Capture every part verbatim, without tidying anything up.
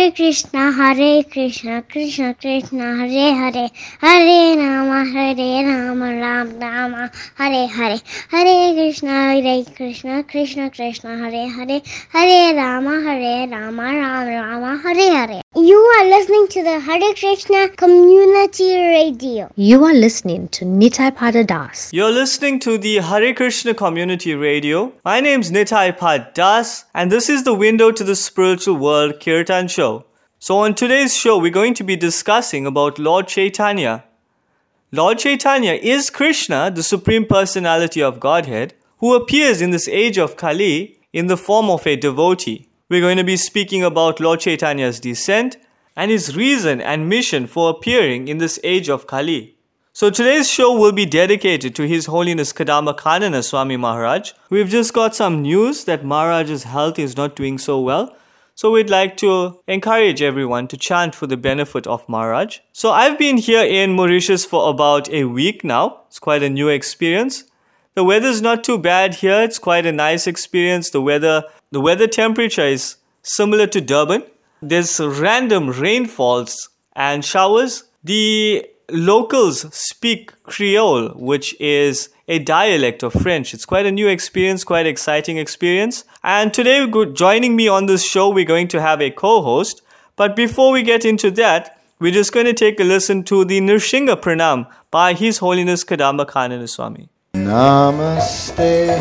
Hare Krishna, Hare Krishna, Krishna Krishna, Hare Hare, Hare Rama, Hare Rama, Ram Rama, Hare Hare, Hare Krishna, Hare Krishna, Krishna Krishna, Hare Hare, Hare Rama, Hare Rama, Ram Rama, Hare Hare. You are listening to the Hare Krishna Community Radio. You are listening to Nitai Pada Das. You're listening to the Hare Krishna Community Radio. My name's Nitai Pada Das, and this is the Window to the Spiritual World Kirtan Show. So on today's show, we're going to be discussing about Lord Chaitanya. Lord Chaitanya is Krishna, the Supreme Personality of Godhead, who appears in this age of Kali in the form of a devotee. We're going to be speaking about Lord Chaitanya's descent and his reason and mission for appearing in this age of Kali. So today's show will be dedicated to His Holiness Kadamba Kanana Swami Maharaj. We've just got some news that Maharaj's health is not doing so well. So we'd like to encourage everyone to chant for the benefit of Maharaj. So I've been here in Mauritius for about a week now. It's quite a new experience. The weather's not too bad here. It's quite a nice experience. The weather, the weather temperature is similar to Durban. There's random rainfalls and showers. The locals speak Creole, which is a dialect of French. It's quite a new experience, quite exciting experience. And today, joining me on this show, we're going to have a co-host. But before we get into that, we're just going to take a listen to the Nrsimha Pranam by His Holiness Kadamba Kanana Swami. Namaste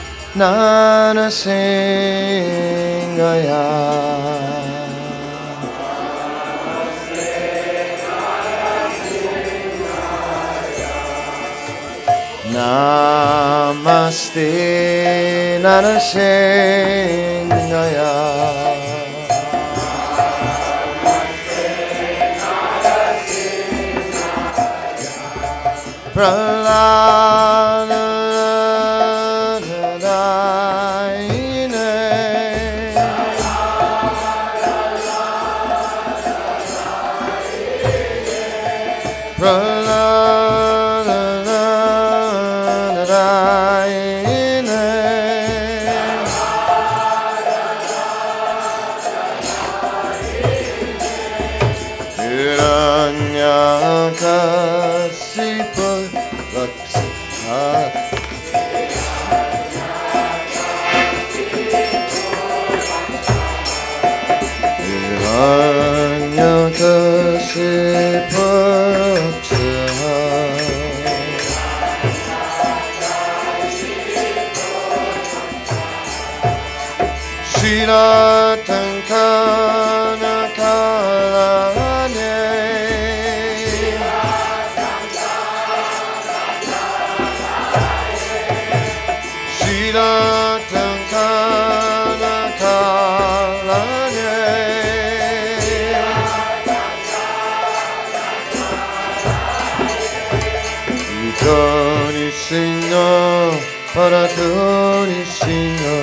Narasimhaya. Namaste Narasimhaya. Prahlada Dayine Prahlada Dayine Hiranyakasipa Shiratankana Kalane Shiratankana Kalane Utoni Singha Paratoni Singha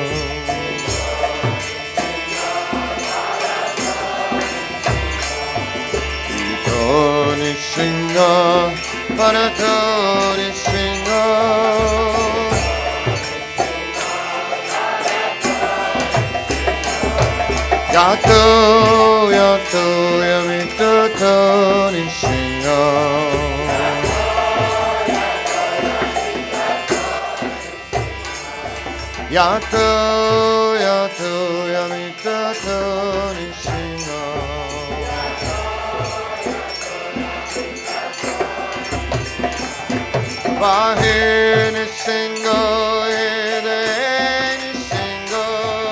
Singha, Paratoni Singha. Yato, yato, yamito, Toni Singha. Yato, yato, yamito, Toni Singha. Vahini Singho, Hidayini Singho.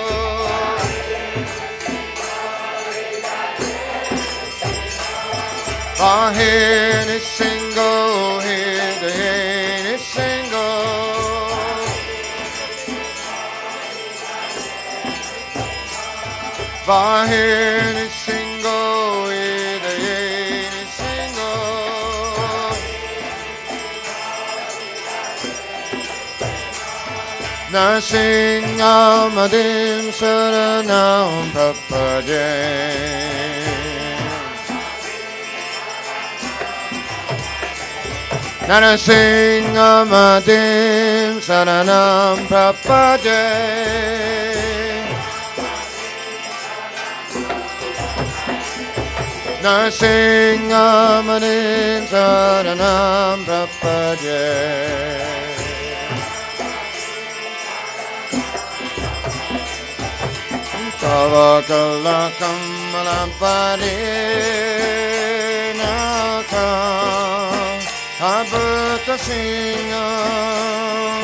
Vahini Singho, Hidayini Singho. Vahini Singho, Hidayini Singho. Narasimhamadim Saranam Prapaje. Narasimhamadim Saranam Prapaje. Narsingamanin Saranam Prapadye. Tavakalakam Malampari Naka Abhuta Singam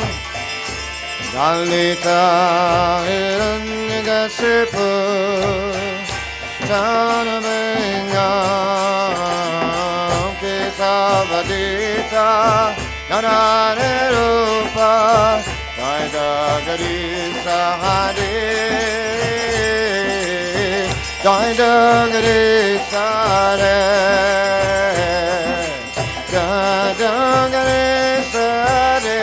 Dalita Hiranyagasipu Tanamengam Kesavadita Narane Rupa Daidagari Sahade Daidagari Sare Daidagari Sare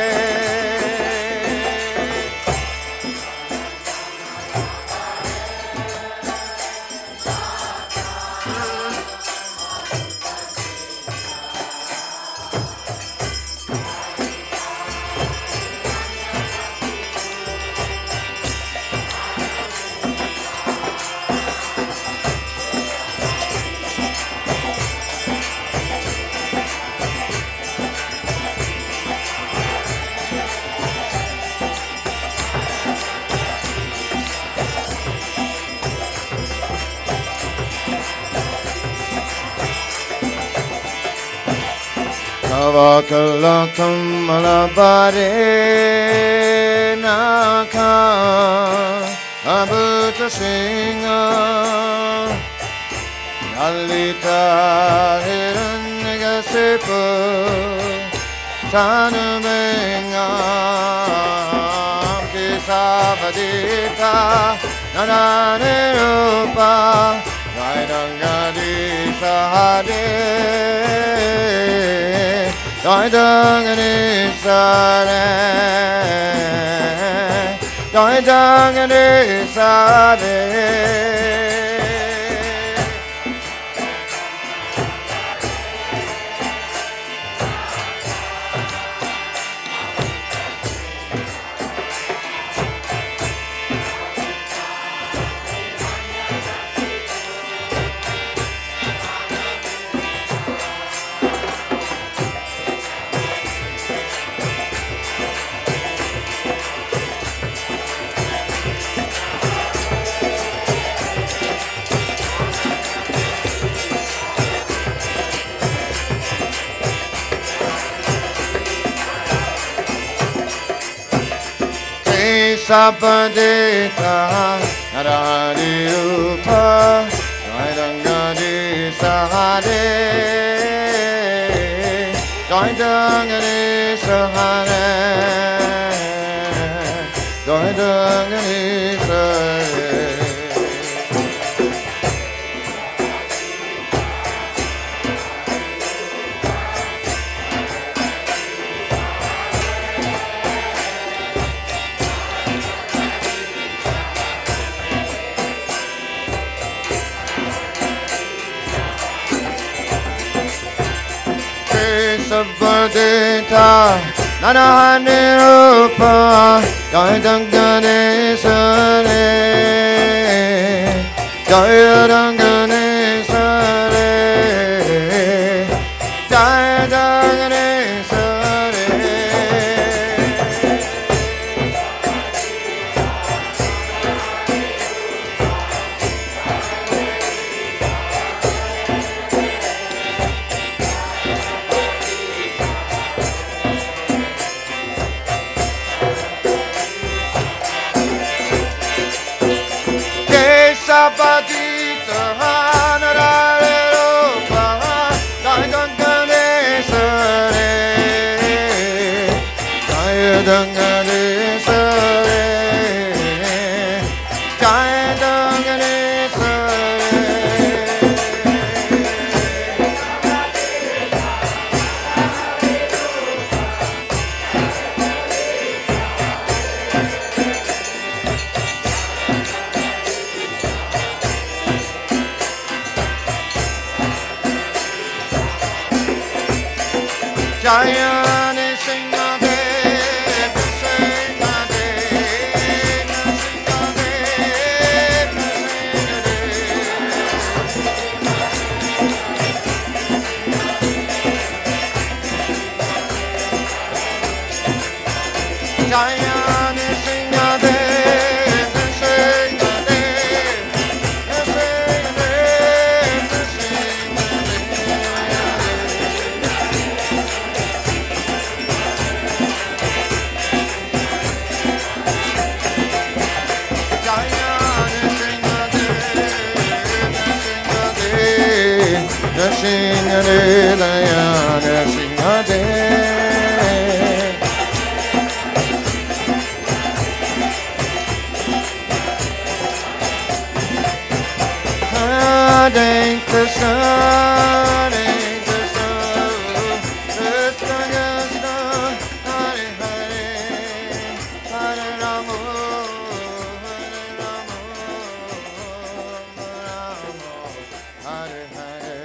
Tavakalakam Malabare Naka Abhuta Singha Yalita Hiranyagasipu Tanamengam Kesavadita Narane Rupa Vaidangadi Sahade Daidangani Sare Daidangani Sare Sapadeta Naradi Rupa Daidangani Sahade Daidangani Sahade Daidangani Sahade Sapadeta Nanahani Rupa Daidangani Sare Daidangani Sare Daidangani Sare Sapadita Hanarare Rupa Daidangani Sare Daidangani Sare Daidangani Sare Jayani Singade, Singade, Singade, Singade. Hare Krishna, Hare Krishna, Krishna Krishna, Hare Hare, Hare Rama, Hare Rama, Rama, Hare Hare.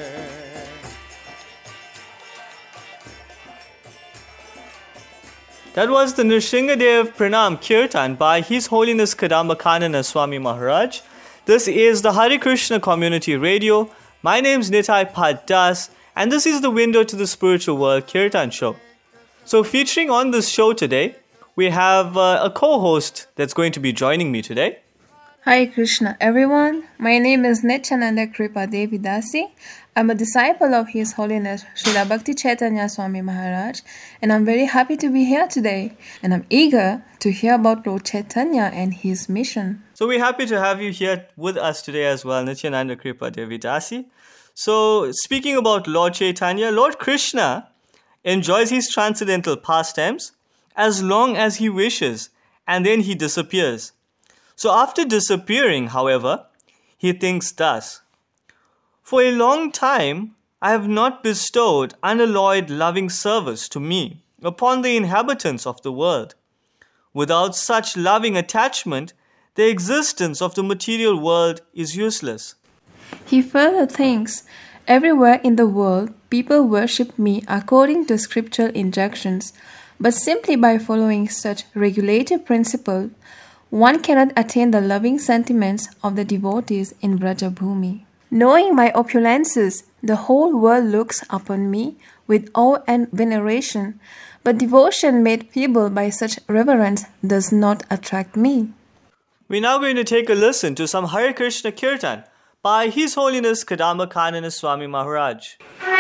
That was the Nrsingadev Pranam Kirtan by His Holiness Kadamba Kanana Swami Maharaj. This is the Hare Krishna Community Radio. My name is Nitai Pad Das, and this is the Window to the Spiritual World Kirtan Show. So featuring on this show today, we have uh, a co-host that's going to be joining me today. Hare Krishna everyone, my name is Nityananda Kripa Devi Dasi. I'm a disciple of His Holiness Srila Bhakti Chaitanya Swami Maharaj, and I'm very happy to be here today, and I'm eager to hear about Lord Chaitanya and his mission. So we're happy to have you here with us today as well, Nityananda Kripa Devi Dasi. So speaking about Lord Chaitanya, Lord Krishna enjoys his transcendental pastimes as long as he wishes, and then he disappears. So after disappearing, however, he thinks thus: for a long time I have not bestowed unalloyed loving service to me upon the inhabitants of the world. Without such loving attachment, the existence of the material world is useless. He further thinks, everywhere in the world people worship me according to scriptural injunctions, but simply by following such regulative principles, one cannot attain the loving sentiments of the devotees in Vrajabhumi. Knowing my opulences, the whole world looks upon me with awe and veneration, but devotion made feeble by such reverence does not attract me. We're now going to take a listen to some Hare Krishna Kirtan by His Holiness Kadamba Kanana Swami Maharaj.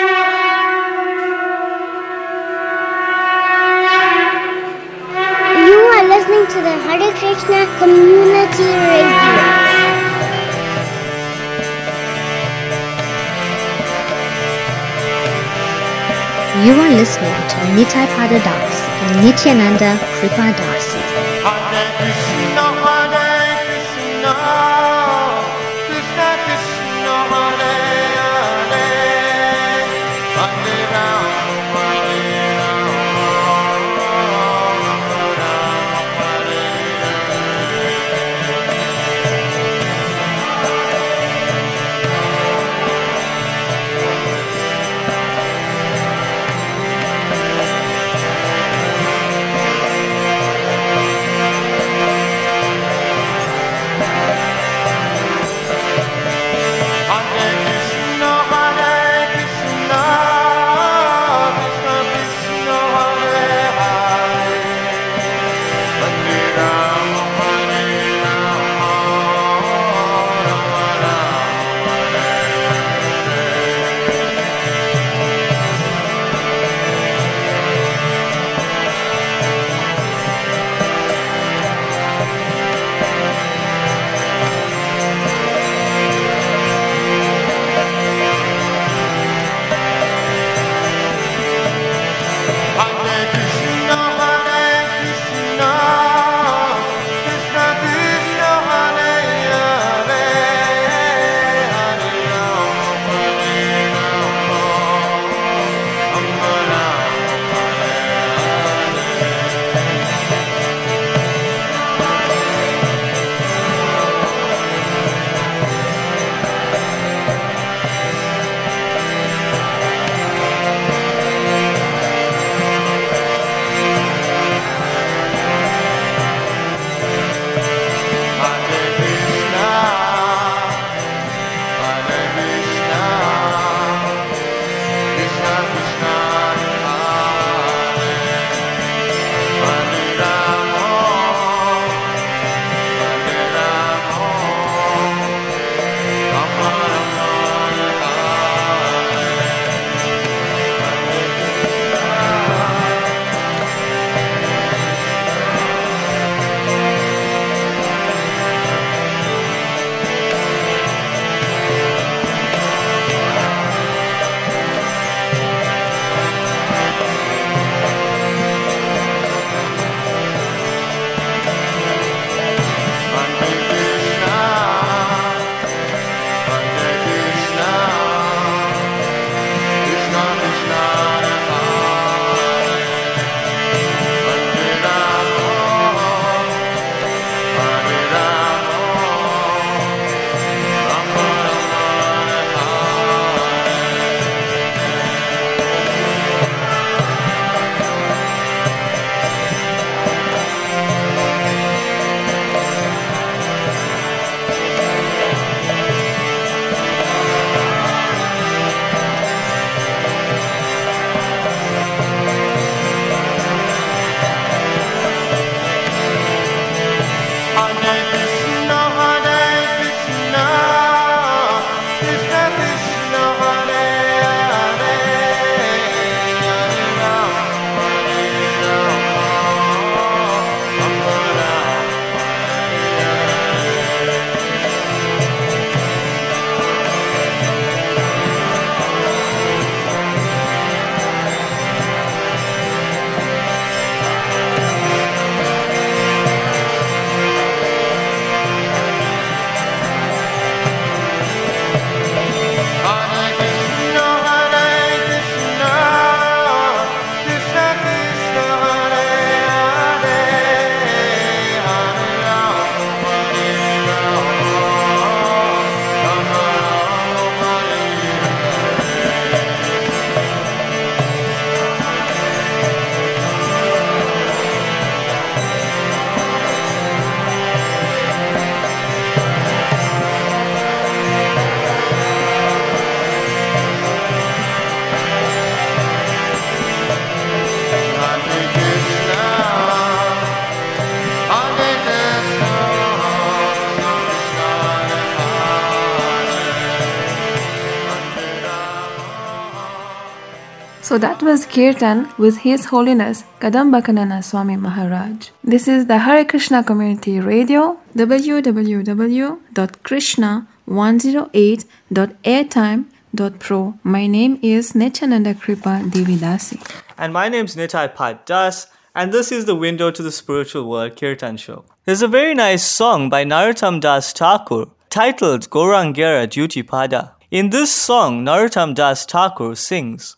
You are listening to the Hare Krishna Community Radio. You are listening to Nitai Pada Das and Nityananda Kripa Dasi. Hare Krishna, Hare Krishna, Krishna Krishna, Hare Hare, Hare Rama, Hare Rama, Rama Hare So that was Kirtan with His Holiness Kadambakanana Swami Maharaj. This is the Hare Krishna Community Radio, w w w dot krishna one oh eight dot airtime dot pro. My name is Nityananda Kripa Devidasi. And my name's Nitai Pat Das, and this is the Window to the Spiritual World Kirtan Show. There's a very nice song by Narottam Das Thakur titled Gaurangera Duty Pada. In this song, Narottam Das Thakur sings,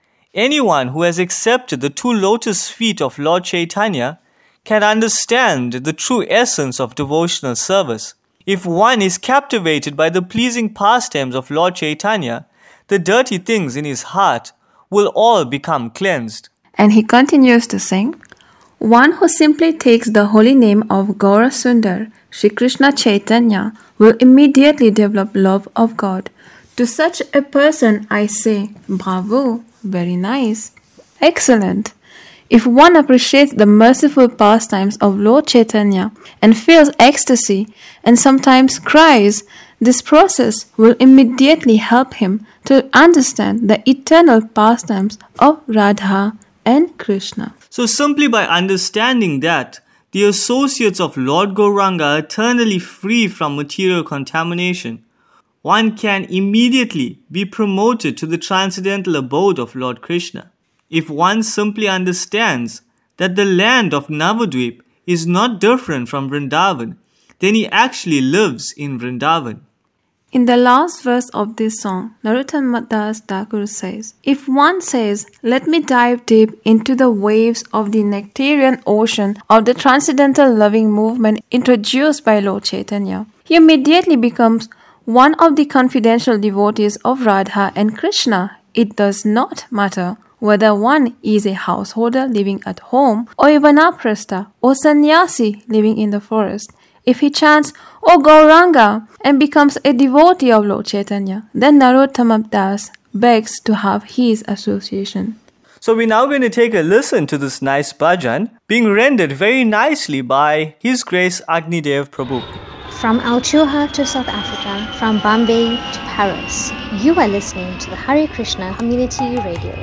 anyone who has accepted the two lotus feet of Lord Chaitanya can understand the true essence of devotional service. If one is captivated by the pleasing pastimes of Lord Chaitanya, the dirty things in his heart will all become cleansed. And he continues to sing, one who simply takes the holy name of Gaura Sundar, Shri Krishna Chaitanya, will immediately develop love of God. To such a person I say, bravo, very nice, excellent. If one appreciates the merciful pastimes of Lord Chaitanya and feels ecstasy and sometimes cries, this process will immediately help him to understand the eternal pastimes of Radha and Krishna. So simply by understanding that the associates of Lord Gauranga are eternally free from material contamination, one can immediately be promoted to the transcendental abode of Lord Krishna. If one simply understands that the land of Navadvip is not different from Vrindavan, then he actually lives in Vrindavan. In the last verse of this song, Narottam Das Thakur says, if one says, let me dive deep into the waves of the nectarian ocean of the transcendental loving movement introduced by Lord Chaitanya, he immediately becomes one of the confidential devotees of Radha and Krishna. It does not matter whether one is a householder living at home or a vanaprastha or sannyasi living in the forest. If he chants, O Gauranga, and becomes a devotee of Lord Chaitanya, then Narottam Das begs to have his association. So we're now going to take a listen to this nice bhajan being rendered very nicely by His Grace Agnidev Prabhu. From Alchuha to South Africa, from Bombay to Paris, you are listening to the Hare Krishna Community Radio.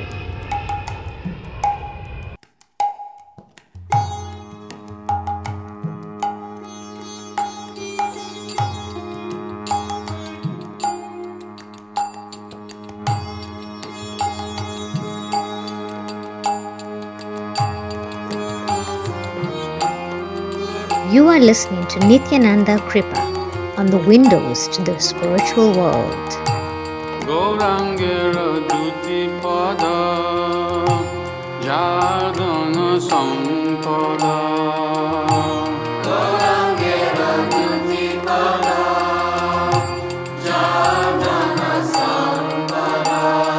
You are listening to Nityananda Kripa on the Windows to the Spiritual World. Gaurangera Duti Pada Yadana Sampada Gaurangera Duti Pada Yadana Sampada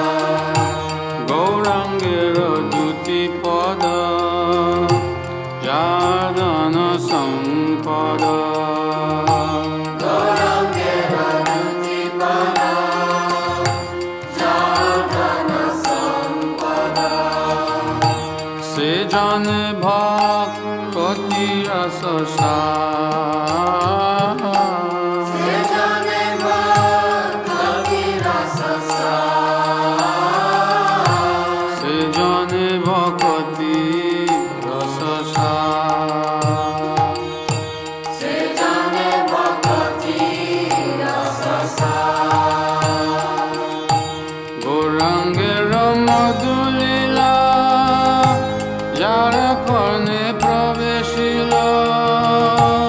Gaurangera Duti Pada Yadana Sampada Jane bhak koti rasa sa Se jane bhak koti rasa sa Se jane bhak koti rasa sa Se jane bhak koti rasa sa Gaurangera madhulila Yara Karne Praveshila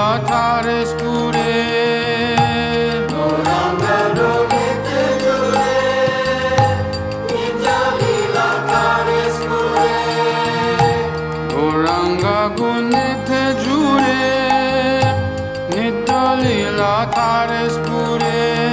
thare spure Gauranga Nitya jure Nitya lila thare spure Gauranga Nitya jure Nitya lila thare spure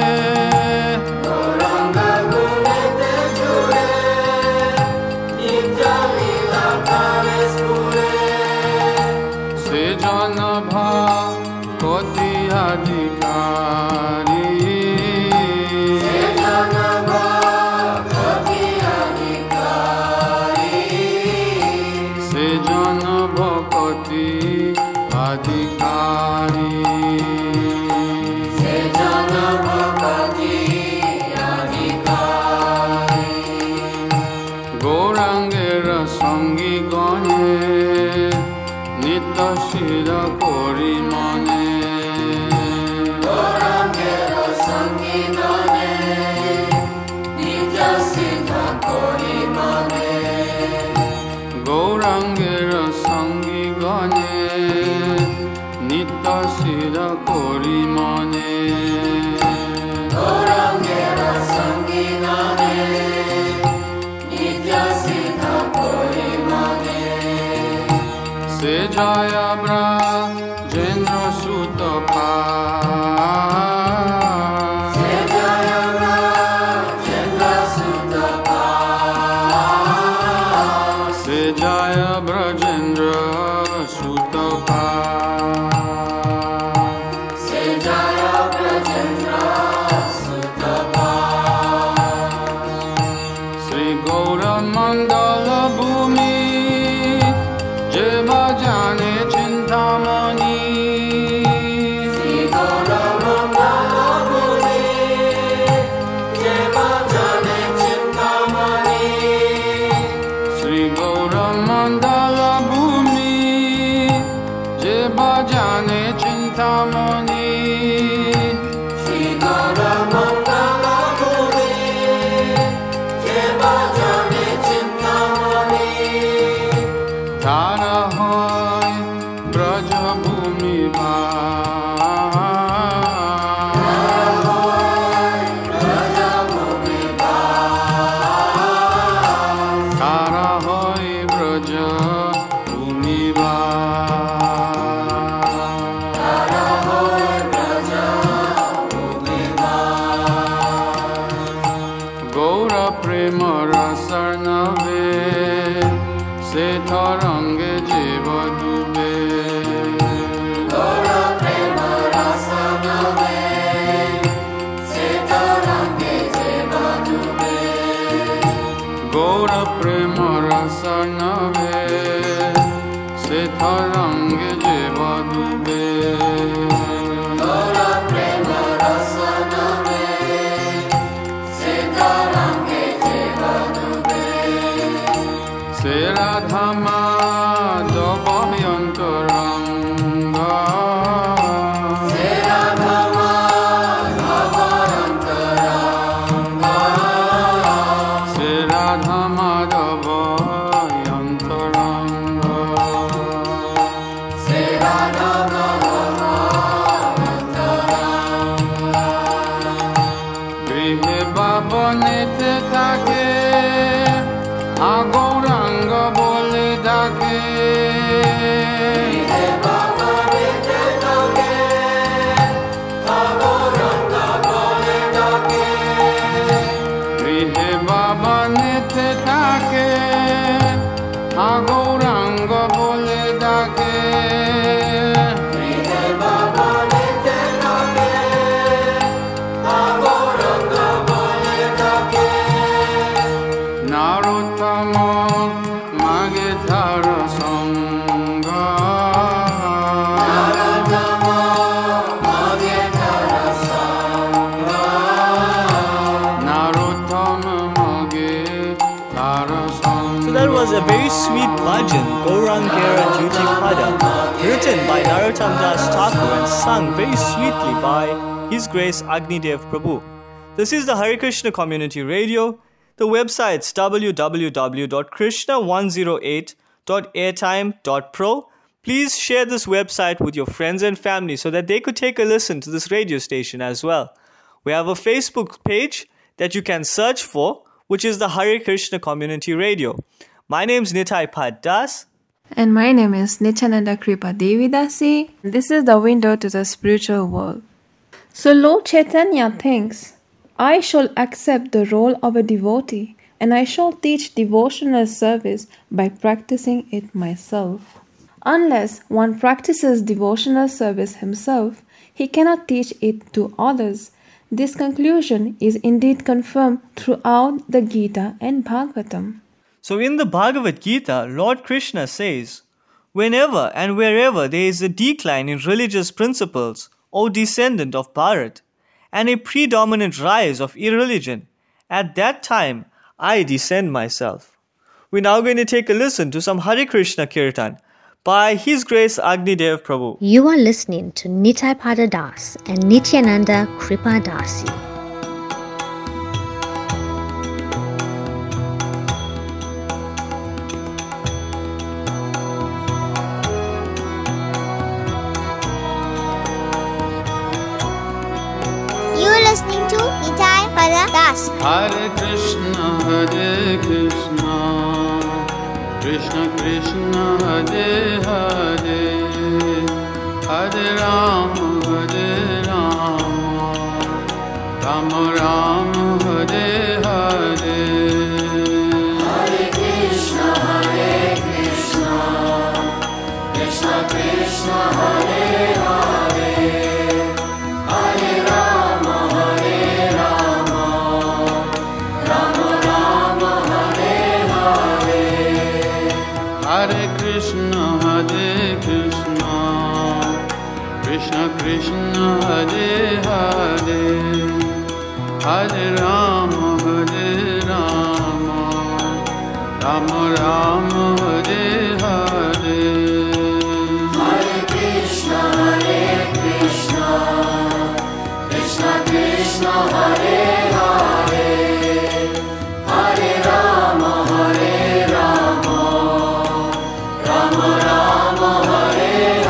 Jaya Brajendra Sutapa Se Jaya Brajendra Sutapa Se Jaya Brajendra Sutapa Se Jaya Brajendra Sutapa Sri Gaura Mandala Bhumi Jane Chintamani Sri Gaura Mandala Bhumi Jeva Jane Chintamani Sri Gaura Mandala Bhumi Jeva Jane Chintamani Sri Gaura Mandala Bhumi Jeva Jane Chintamani Tara A very sweet bhajan, Gaurangera Juji Pada, written by Narottam Das Thakur and sung very sweetly by His Grace Agnidev Prabhu. This is the Hare Krishna Community Radio. The website's w w w dot krishna one oh eight dot airtime dot pro. please share this website with your friends and family so that they could take a listen to this radio station as well. We have a Facebook page that you can search for, which is the Hare Krishna Community Radio. My name is Nitai Pad Das. And my name is Nityananda Kripa Devidasi. This is the window to the spiritual world. So Lord Chaitanya thinks, I shall accept the role of a devotee and I shall teach devotional service by practicing it myself. Unless one practices devotional service himself, he cannot teach it to others. This conclusion is indeed confirmed throughout the Gita and Bhagavatam. So in the Bhagavad Gita, Lord Krishna says, whenever and wherever there is a decline in religious principles, O descendant of Bharat, and a predominant rise of irreligion, at that time I descend myself. We're now going to take a listen to some Hare Krishna Kirtan by His Grace Agnidev Prabhu. You are listening to Nitai Pada Das and Nityananda Kripa Dasi. You are listening to Nitai Pada Das. Hare Krishna, Hare Krishna, Krishna Krishna, Hare Hare, Hare Rama, Hare Rama, Rama Rama, Hare Hare. Hare Krishna, Hare Krishna, Krishna Krishna, Hare Hare, Hare Rama, Hare Rama, Rama Rama, Hare Hare. Hare Krishna, Hare Krishna, Krishna Krishna, Hare Hare, Hare Rama, Hare Rama, Rama Rama, Hare Hare. Hare Krishna, Hare Krishna, Krishna Krishna, Hare Hare, Hare Rama, Hare Rama, Rama Rama, Hare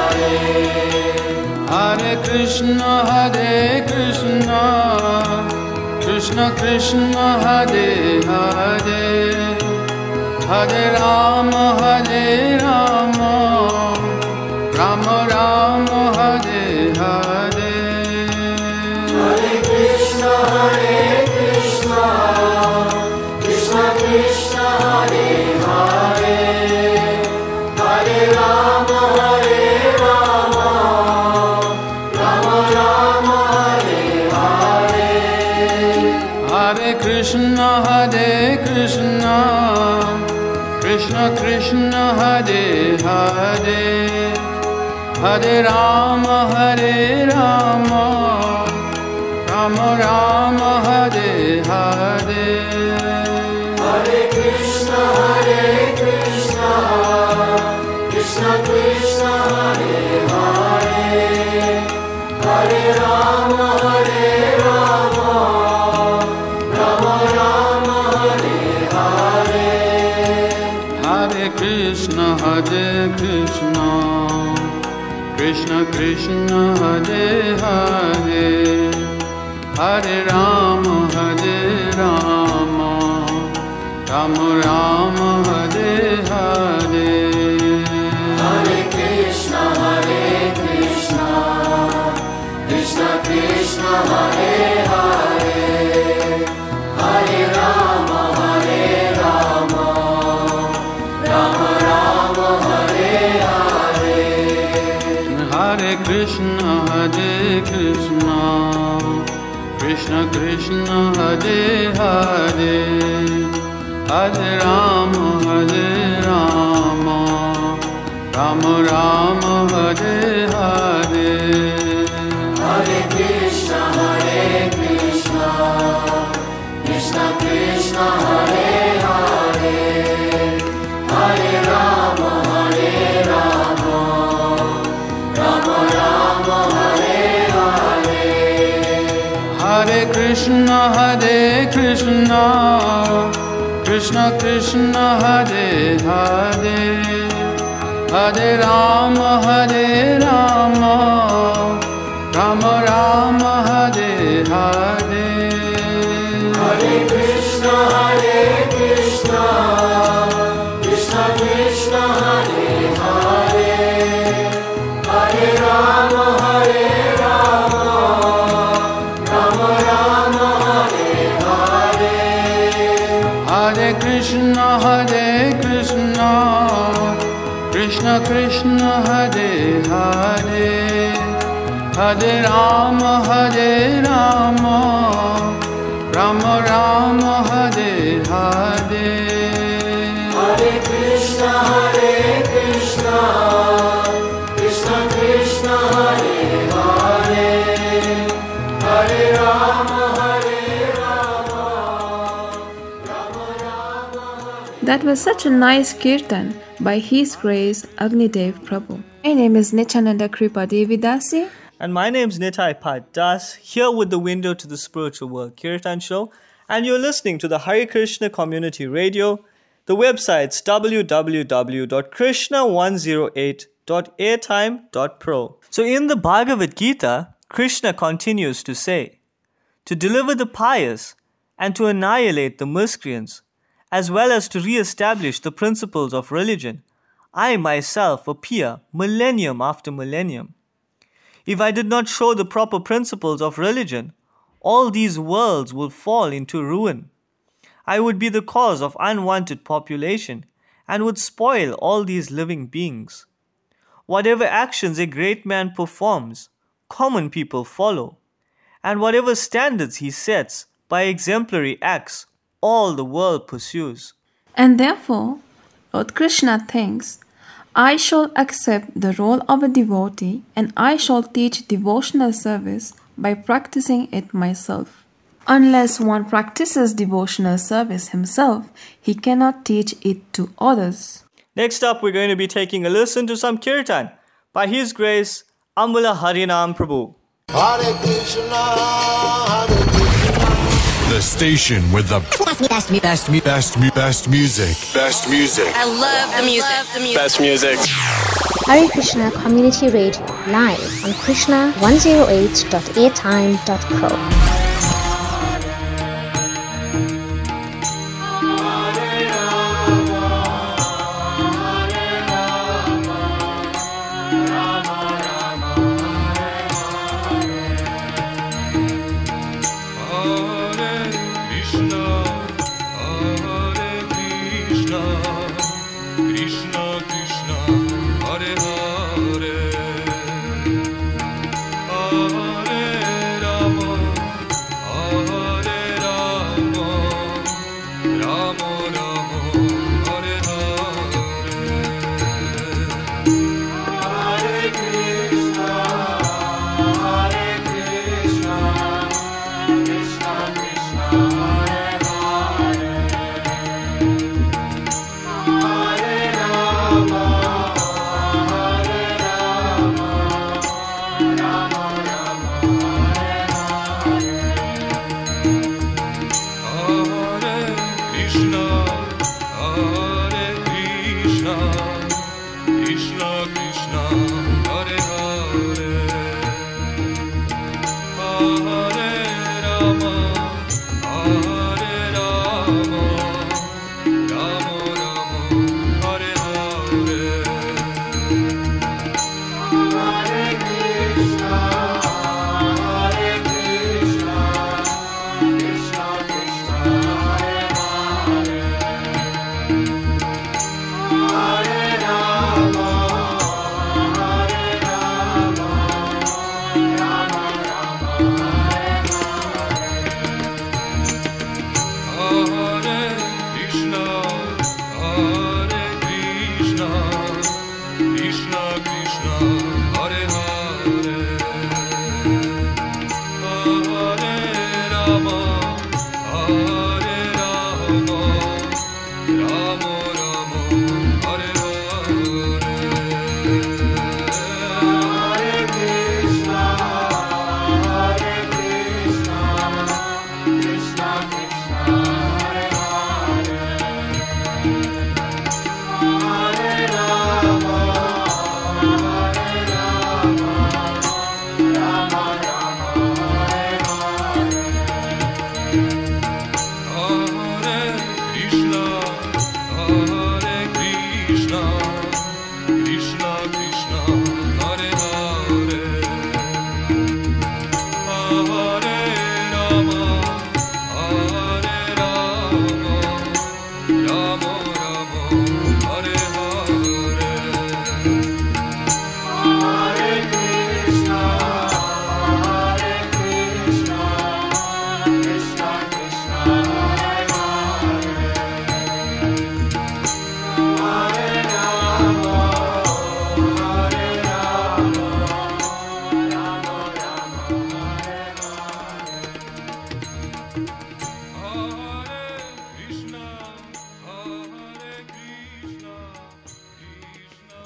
Hare. Hare Krishna, Hare Krishna, Krishna Krishna, Hare Hare, Hare Rama, Hare Rama, Rama Rama, Hare Hare. Hare Krishna, Hare Krishna, Krishna Krishna, Hare Hare, Hare Rama, Hare Rama, Rama Rama, Hare Hare. Hare Krishna, Hare Krishna, Krishna Krishna, Hare Hare, Hare Rama, Hare Rama, Rama Rama, Hare Hare. Hare Krishna, Hare Krishna, Krishna Krishna, Hare Hare, Hare Rama, Hare Rama, Rama Rama, Hare Hare. Hare Krishna, Hare Krishna, Krishna Krishna, Hare Hare, Hare Rama, Hare Rama, Rama Rama, Hare Hare. Hare Krishna, Hare Krishna, Krishna Krishna, Hare Hare, Hare Rama, Hare Rama, Rama Rama, Hare Hare. Hare Krishna, Hare Krishna, Krishna Krishna, Hare Hare, Hare Rama, Hare Rama, Rama Rama, Hare Hare. Hare Krishna, Hare Krishna, Krishna Krishna, Hare Hare, Hare Rama, Hare Rama, Rama Rama, Hare Hare. Hare Krishna, Hare Krishna, Krishna Krishna, Hare Hare, Hare Rama, Hare Rama, Rama Rama, Hare Hare. Hare Krishna, Hare Krishna, Krishna Krishna, Hare Hare, Hare Rama, Hare Rama, Rama Rama, Hare Hare. Hare Krishna, Hare Krishna, Krishna Krishna, Hare Hare, Hare Rama, Hare Rama, Rama Rama, Hare Hare. Hare Krishna, Hare Krishna, Krishna Krishna, Hare Hare, Hare Rama, Hare Rama, Rama Rama. That was such a nice kirtan by His Grace Agnidev Prabhu. My name is Nityananda Kripa Devidasi. And my name's Nitai Pat Das, here with the Window to the Spiritual World Kirtan Show, and you're listening to the Hare Krishna Community Radio. The website's w w w dot krishna one oh eight dot airtime dot pro. So in the Bhagavad Gita, Krishna continues to say, to deliver the pious and to annihilate the miscreants, as well as to re-establish the principles of religion, I myself appear millennium after millennium. If I did not show the proper principles of religion, all these worlds will fall into ruin. I would be the cause of unwanted population and would spoil all these living beings. Whatever actions a great man performs, common people follow. And whatever standards he sets by exemplary acts, all the world pursues. And therefore, Lord Krishna thinks, I shall accept the role of a devotee and I shall teach devotional service by practicing it myself. Unless one practices devotional service himself, he cannot teach it to others. Next up, we're going to be taking a listen to some kirtan by His Grace Ambala Harinam Prabhu. Hare Krishna, Hare Krishna. The station with the best, best, best, best, best music. Best music. I love the music. Love the music. Best music. Hare Krishna Community Radio, live on Krishna one oh eight dot airtime dot pro. Hare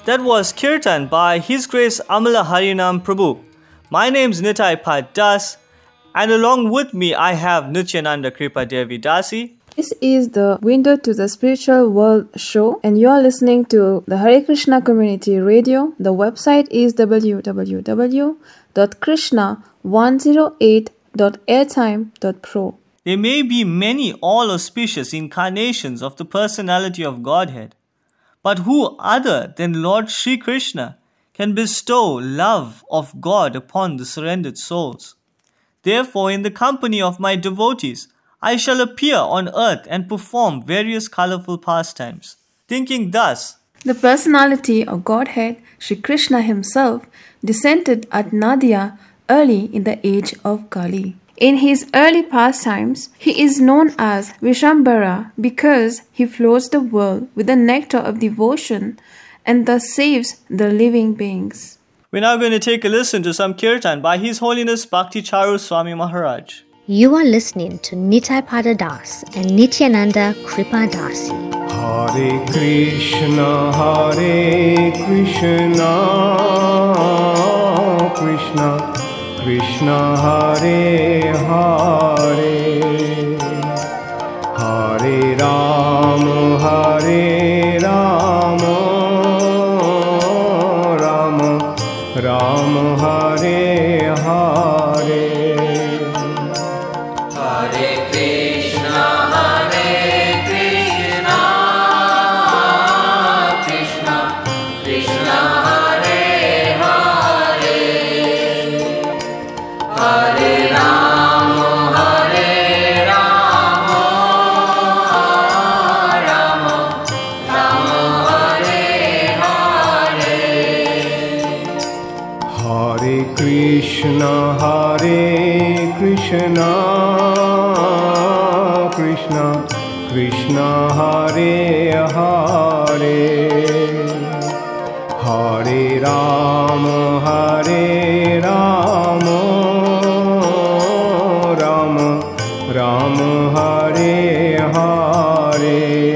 That was Kirtan by His Grace Amala Harinam Prabhu. My name's Nitai Pat Das, and along with me I have Nityananda Kripa Devi Dasi. This is the Window to the Spiritual World show, and you are listening to the Hare Krishna Community Radio. The website is w w w dot krishna one oh eight dot airtime dot pro. There may be many all-auspicious incarnations of the personality of Godhead, but who other than Lord Shri Krishna can bestow love of God upon the surrendered souls? Therefore, in the company of my devotees, I shall appear on earth and perform various colorful pastimes. Thinking thus, the personality of Godhead, Shri Krishna himself, descended at Nadia early in the age of Kali. In his early pastimes, he is known as Vishambara because he floats the world with the nectar of devotion and thus saves the living beings. We're now going to take a listen to some kirtan by His Holiness Bhakti Charu Swami Maharaj. You are listening to Nitai Pada Das and Nityananda Kripa Dasi. Hare Krishna, Hare Krishna, Krishna Krishna, Hare Hare, Hare Rama, Hare Rama, Rama Rama, Hare Hare. Krishna, Hare Krishna, Krishna Krishna, Hare Hare, Hare Rama, Hare Rama, Rama Rama, Hare Hare.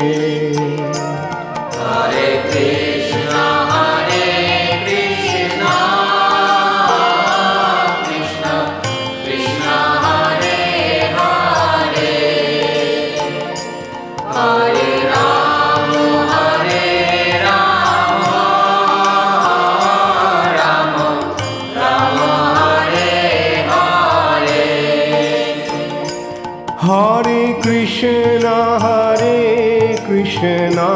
Hare Krishna, Hare Krishna,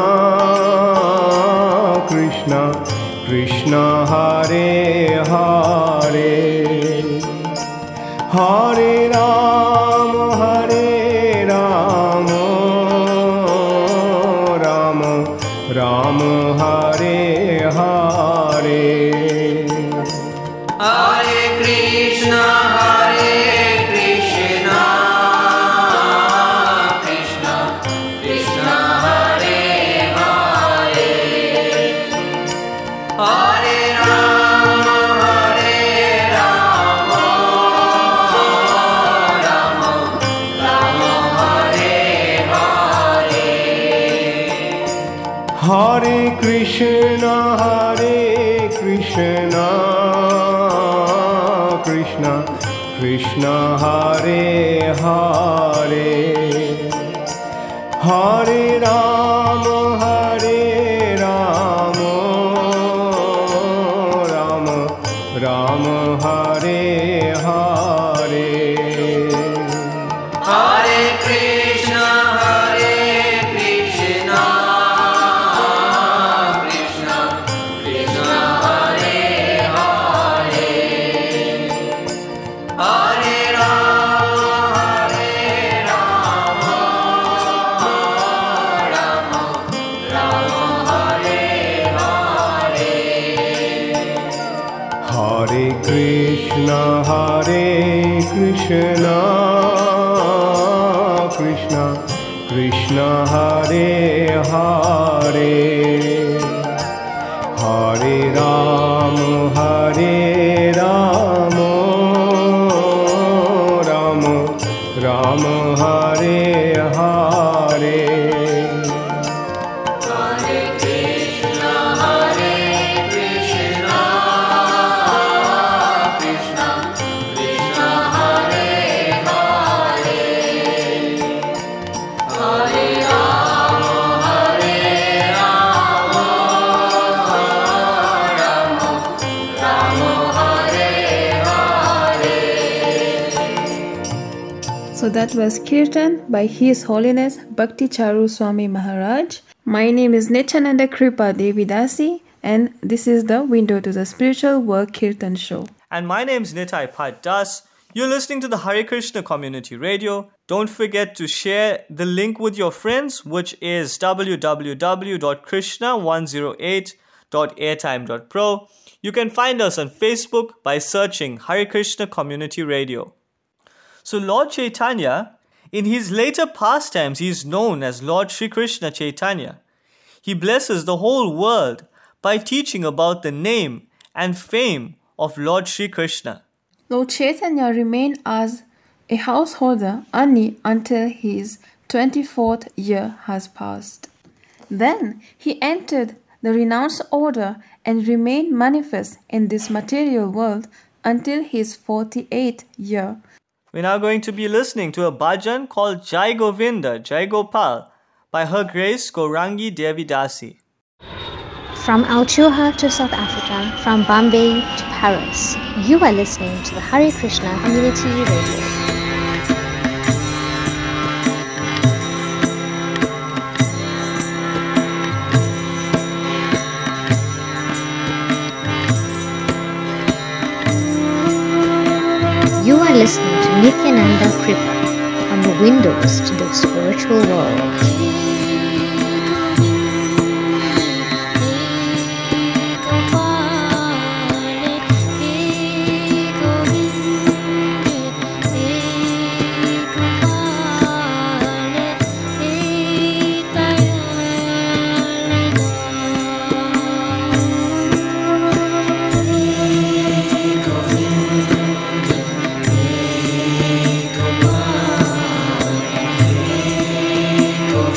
Krishna Krishna, Hare Hare, Hare Rama, Hare Rama, Rama Rama, Hare Hare. Hare Krishna, Hare Krishna, Hare Krishna, Hare Krishna, Krishna Krishna, Hare Hare, Hare Rama, Hare Rama, Rama Rama, Hare Hare. Hare Krishna, Hare Krishna, Krishna, Hare Krishna, Krishna Krishna, Hare Hare, Hare Rama, Hare Rama, Rama Rama, Hare Hare. Hare Krishna, Hare that was Kirtan by His Holiness Bhakti Charu Swami Maharaj. My name is Nityananda Kripa Devidasi, and this is the Window to the Spiritual World Kirtan Show. And my name is Nitai Bhatt Das. You're listening to the Hare Krishna Community Radio. Don't forget to share the link with your friends, which is w w w dot krishna one oh eight dot airtime dot pro. You can find us on Facebook by searching Hare Krishna Community Radio. So Lord Chaitanya, in his later pastimes, he is known as Lord Sri Krishna Chaitanya. He blesses the whole world by teaching about the name and fame of Lord Sri Krishna. Lord Chaitanya remained as a householder only until his twenty-fourth year has passed. Then he entered the renounced order and remained manifest in this material world until his forty-eighth year. We're now going to be listening to a bhajan called Jai Govinda, Jai Gopal by Her Grace Gaurangi Devi Dasi. From Alchuha to South Africa, from Bombay to Paris, you are listening to the Hare Krishna Community Radio. You are listening to Nityananda Kripa on the Windows to the Spiritual World. Go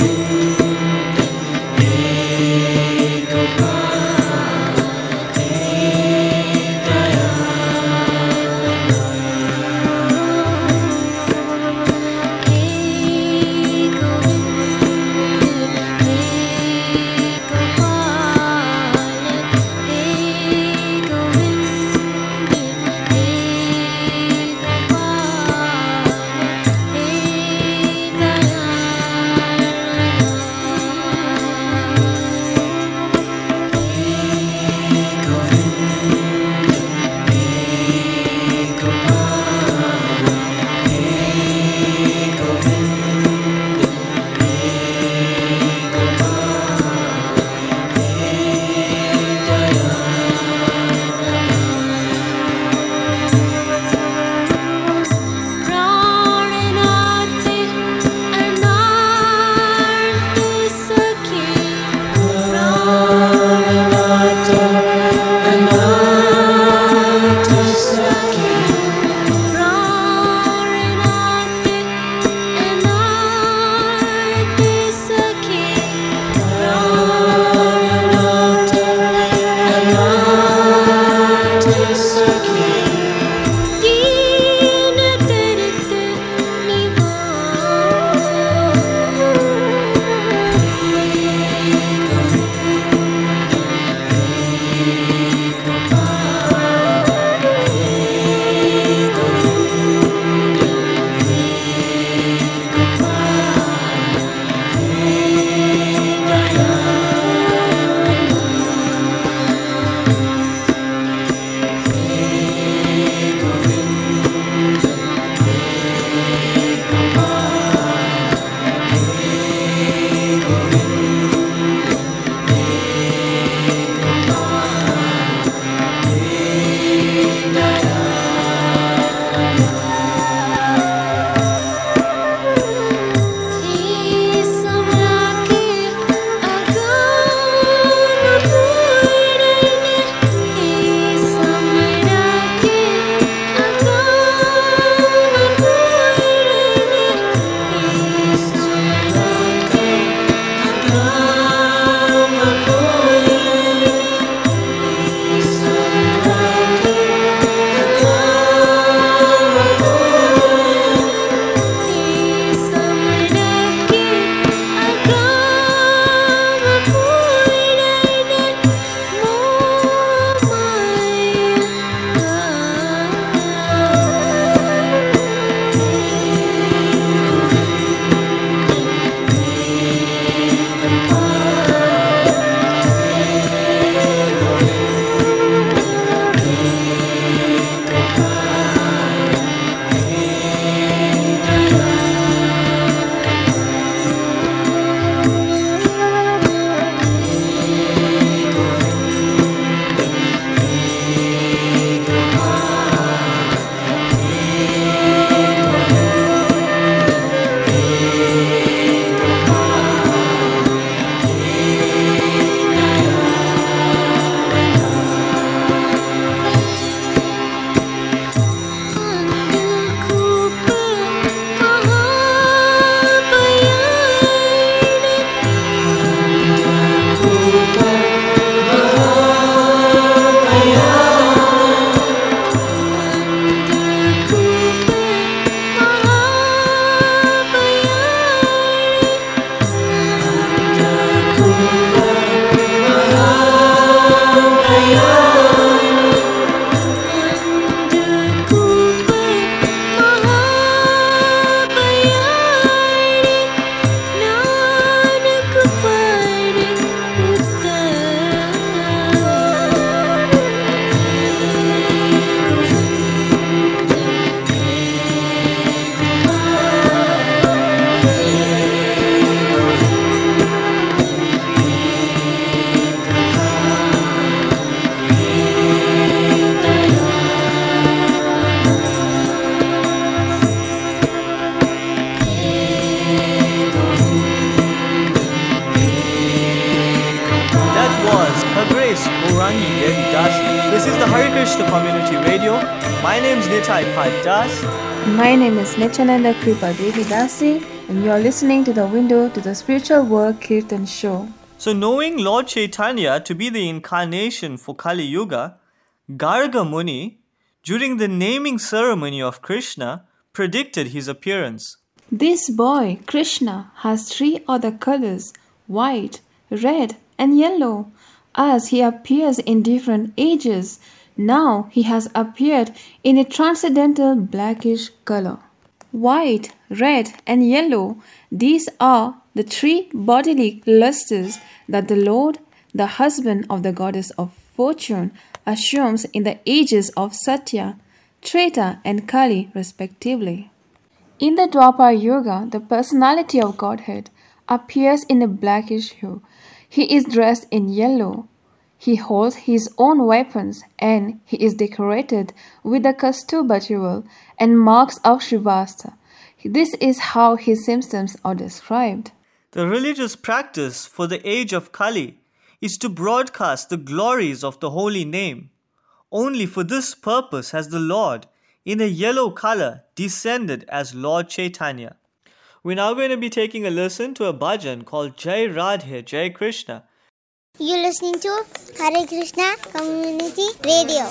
This is the Hare Krishna Community Radio. My name is Nitai Das. My name is Nityananda Kripa Devi Dasi, and you're listening to the Window to the Spiritual World Kirtan Show. So, knowing Lord Chaitanya to be the incarnation for Kali Yuga, Garga Muni, during the naming ceremony of Krishna, predicted his appearance. This boy, Krishna, has three other colors, white, red, and yellow. As he appears in different ages, now he has appeared in a transcendental blackish color. White, red, and yellow, these are the three bodily lustres that the Lord, the husband of the goddess of fortune, assumes in the ages of Satya, Treta, and Kali respectively. In the Dwapar Yuga, the personality of Godhead appears in a blackish hue. He is dressed in yellow. He holds his own weapons and he is decorated with the Kaustubha jewel and marks of Shrivastha. This is how his symptoms are described. The religious practice for the age of Kali is to broadcast the glories of the holy name. Only for this purpose has the Lord, in a yellow color, descended as Lord Chaitanya. We're now going to be taking a listen to a bhajan called Jai Radhe Jai Krishna. You're listening to Hare Krishna Community Radio.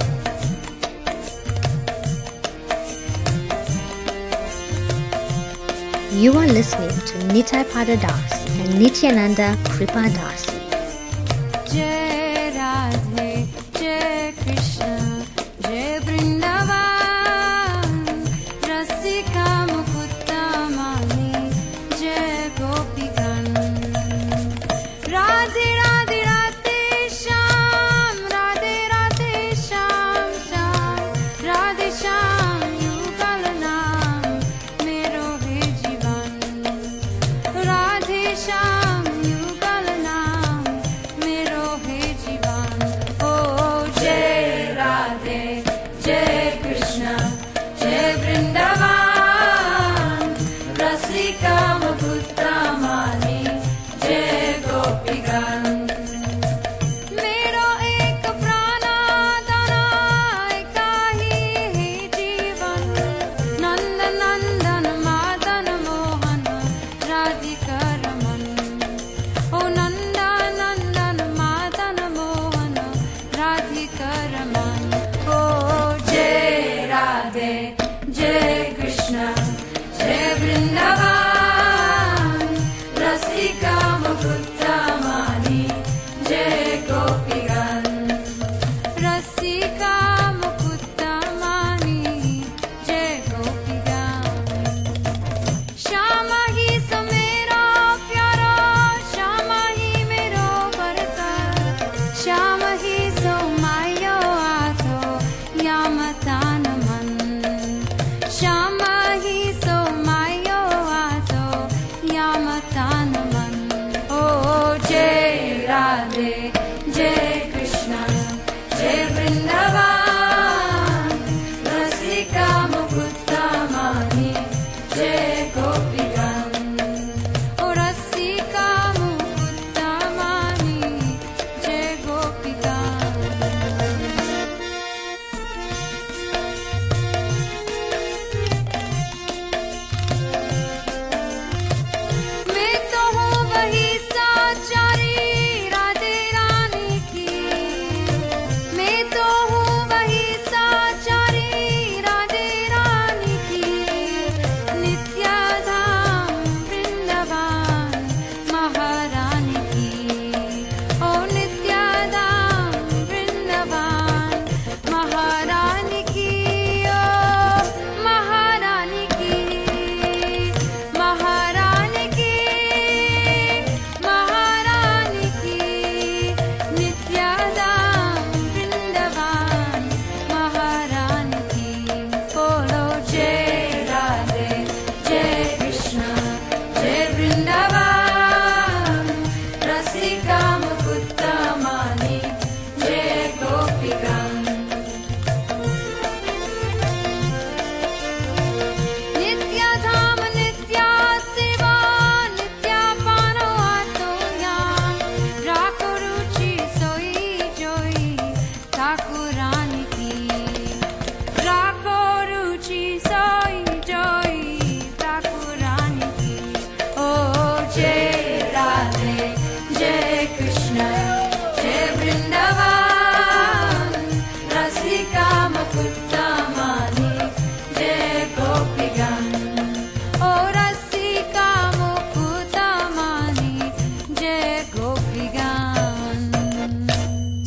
You are listening to Nitai Pada Das and Nityananda Kripa Dasi. Jai Radhe Jai Krishna Jai Vrindavan Rasika Mukutta Mani Jai Gopikan Radhe Radhe Radhe Sham Radhe Radhe Sham Sham Radhe Sham Yugal Naam Mero Hai Jivan Radhe Sham Yugal Naam Mero Hai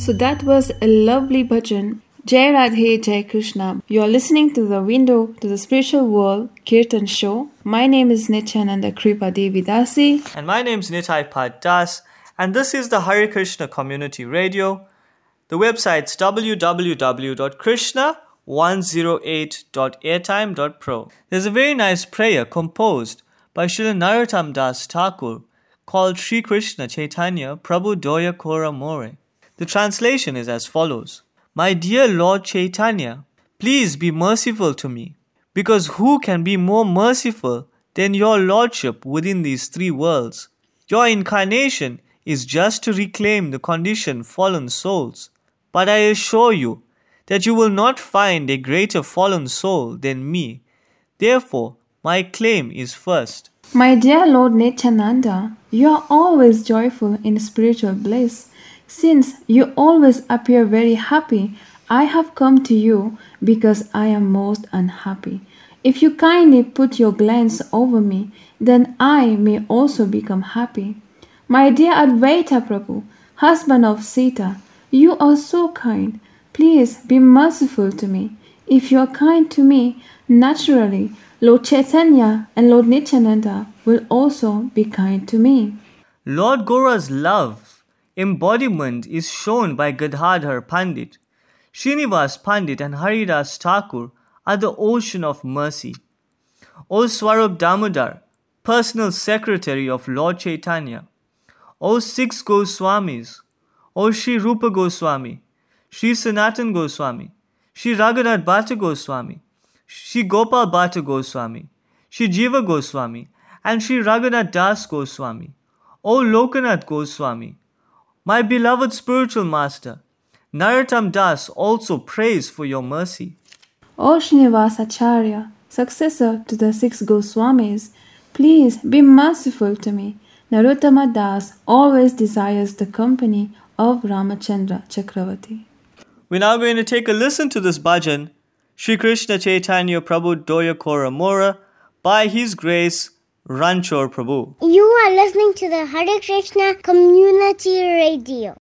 So that was a lovely bhajan. Jai Radhe, Jai Krishna. You're listening to the Window to the Spiritual World Kirtan Show. My name is Nityananda Kripa Devi Dasi. And my name is Nitai Pad Das. And this is the Hare Krishna Community Radio. The website's w w w dot krishna one oh eight dot airtime dot pro. There's a very nice prayer composed by Srila Narottam Das Thakur called Sri Krishna Chaitanya Prabhu Doya Kora More. The translation is as follows. My dear Lord Chaitanya, please be merciful to me, because who can be more merciful than your Lordship within these three worlds? Your incarnation is just to reclaim the conditioned fallen souls. But I assure you that you will not find a greater fallen soul than me. Therefore, my claim is first. My dear Lord Nityananda, you are always joyful in spiritual bliss. Since you always appear very happy, I have come to you because I am most unhappy. If you kindly put your glance over me, then I may also become happy. My dear Advaita Prabhu, husband of Sita, you are so kind. Please be merciful to me. If you are kind to me, naturally, Lord Chaitanya and Lord Nityananda will also be kind to me. Lord Gora's love embodiment is shown by Gadadhar Pandit. Srinivas Pandit and Haridas Thakur are the ocean of mercy. O Swarup Damodar, personal secretary of Lord Chaitanya. O six Goswamis. O Sri Rupa Goswami, Sri Sanatan Goswami, Sri Raghunath Bhatta Goswami, Sri Gopal Bhatta Goswami, Sri Jiva Goswami, and Sri Raghunath Das Goswami. O Lokanath Goswami, my beloved spiritual master, Narottam Das also prays for your mercy. O Srinivasacharya, successor to the six Goswamis, please be merciful to me. Narottama Das always desires the company of Ramachandra Chakravarti. We're now going to take a listen to this bhajan, Sri Krishna Chaitanya Prabhu Doya Kora Mora, by His Grace Ranchor Prabhu. You are listening to the Hare Krishna Community Radio.